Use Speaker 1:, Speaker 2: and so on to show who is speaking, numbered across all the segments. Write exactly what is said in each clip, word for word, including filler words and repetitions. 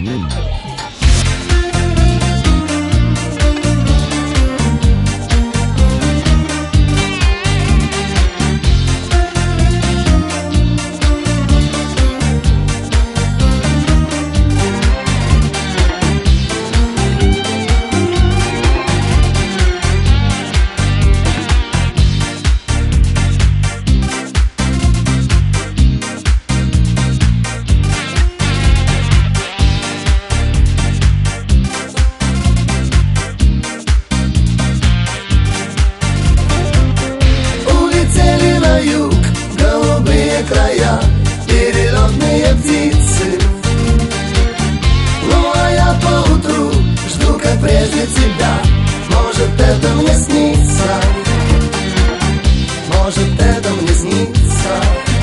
Speaker 1: Края, перелетные птицы. Ну а я поутру жду, как прежде тебя. Может, это мне снится, может, это мне снится.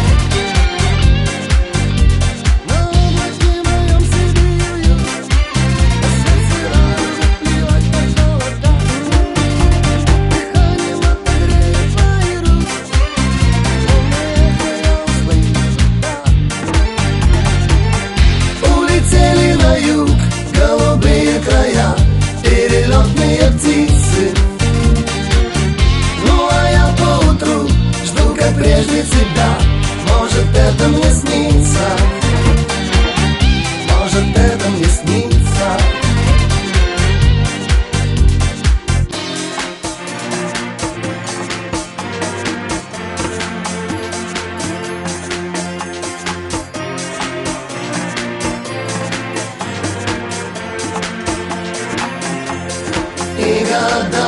Speaker 1: Края, перелетные птицы. Ну а я поутру жду, как прежде тебя. Может, это мне снится, может, это мне снится. И года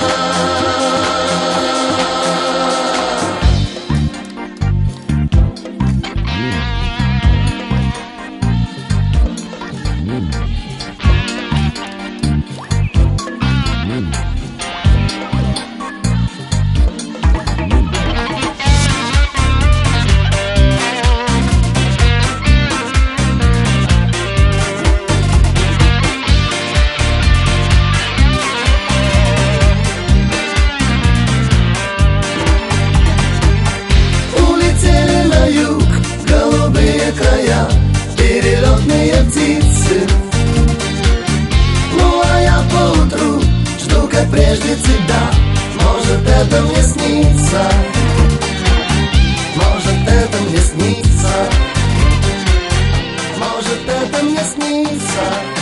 Speaker 1: края, перелетные птицы. Ну а я поутру жду, как прежде тебя. Может, это мне снится, может, это мне снится, может, это мне снится.